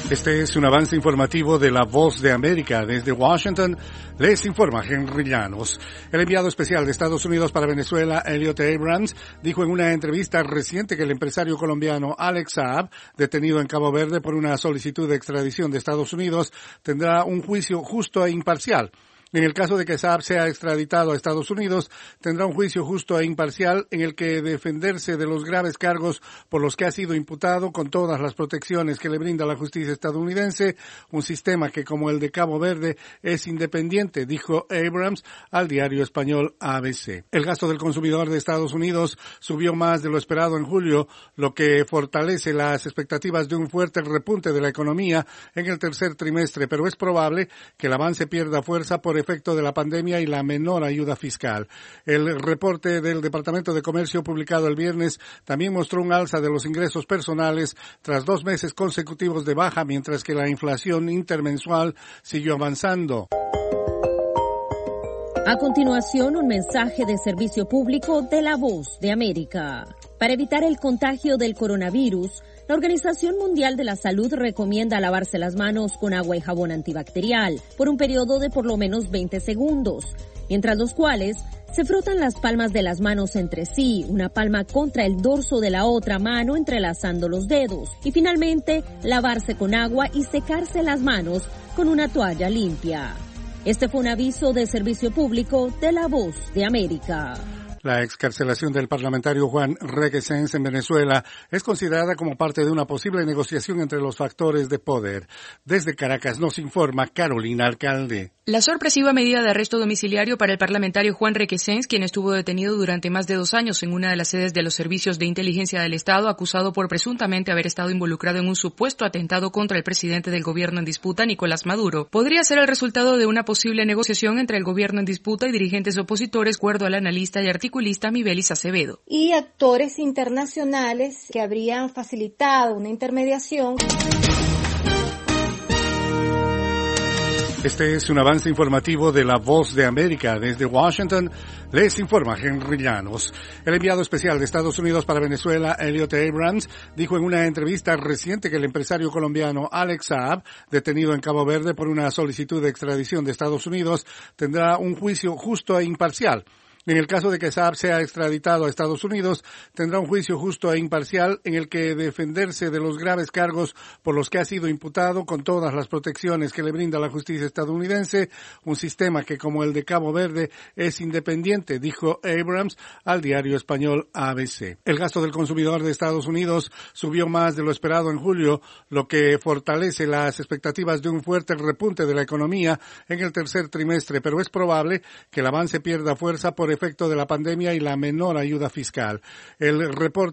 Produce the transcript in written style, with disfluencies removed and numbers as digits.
Este es un avance informativo de La Voz de América. Desde Washington les informa Henry Llanos. El enviado especial de Estados Unidos para Venezuela, Elliot Abrams, dijo en una entrevista reciente que el empresario colombiano Alex Saab, detenido en Cabo Verde por una solicitud de extradición de Estados Unidos, tendrá un juicio justo e imparcial. En el caso de que Saab sea extraditado a Estados Unidos, tendrá un juicio justo e imparcial en el que defenderse de los graves cargos por los que ha sido imputado con todas las protecciones que le brinda la justicia estadounidense, un sistema que, como el de Cabo Verde, es independiente, dijo Abrams al diario español ABC. El gasto del consumidor de Estados Unidos subió más de lo esperado en julio, lo que fortalece las expectativas de un fuerte repunte de la economía en el tercer trimestre, pero es probable que el avance pierda fuerza por efecto de la pandemia y la menor ayuda fiscal. El reporte del Departamento de Comercio publicado el viernes también mostró un alza de los ingresos personales tras 2 meses consecutivos de baja, mientras que la inflación intermensual siguió avanzando. A continuación, un mensaje de servicio público de La Voz de América. Para evitar el contagio del coronavirus, la Organización Mundial de la Salud recomienda lavarse las manos con agua y jabón antibacterial por un periodo de por lo menos 20 segundos, mientras los cuales se frotan las palmas de las manos entre sí, una palma contra el dorso de la otra mano entrelazando los dedos, y finalmente lavarse con agua y secarse las manos con una toalla limpia. Este fue un aviso de servicio público de La Voz de América. La excarcelación del parlamentario Juan Requesens en Venezuela es considerada como parte de una posible negociación entre los factores de poder. Desde Caracas nos informa Carolina Alcalde. La sorpresiva medida de arresto domiciliario para el parlamentario Juan Requesens, quien estuvo detenido durante más de 2 años en una de las sedes de los servicios de inteligencia del Estado, acusado por presuntamente haber estado involucrado en un supuesto atentado contra el presidente del gobierno en disputa, Nicolás Maduro, podría ser el resultado de una posible negociación entre el gobierno en disputa y dirigentes opositores, de acuerdo al analista y articulista Mibelis Acevedo. Y actores internacionales que habrían facilitado una intermediación. Este es un avance informativo de La Voz de América. Desde Washington les informa Henry Llanos. El enviado especial de Estados Unidos para Venezuela, Elliot Abrams, dijo en una entrevista reciente que el empresario colombiano Alex Saab, detenido en Cabo Verde por una solicitud de extradición de Estados Unidos, tendrá un juicio justo e imparcial. En el caso de que Saab sea extraditado a Estados Unidos, tendrá un juicio justo e imparcial en el que defenderse de los graves cargos por los que ha sido imputado con todas las protecciones que le brinda la justicia estadounidense, un sistema que, como el de Cabo Verde, es independiente, dijo Abrams al diario español ABC. El gasto del consumidor de Estados Unidos subió más de lo esperado en julio, lo que fortalece las expectativas de un fuerte repunte de la economía en el tercer trimestre, pero es probable que el avance pierda fuerza por efecto de la pandemia y la menor ayuda fiscal. El reporte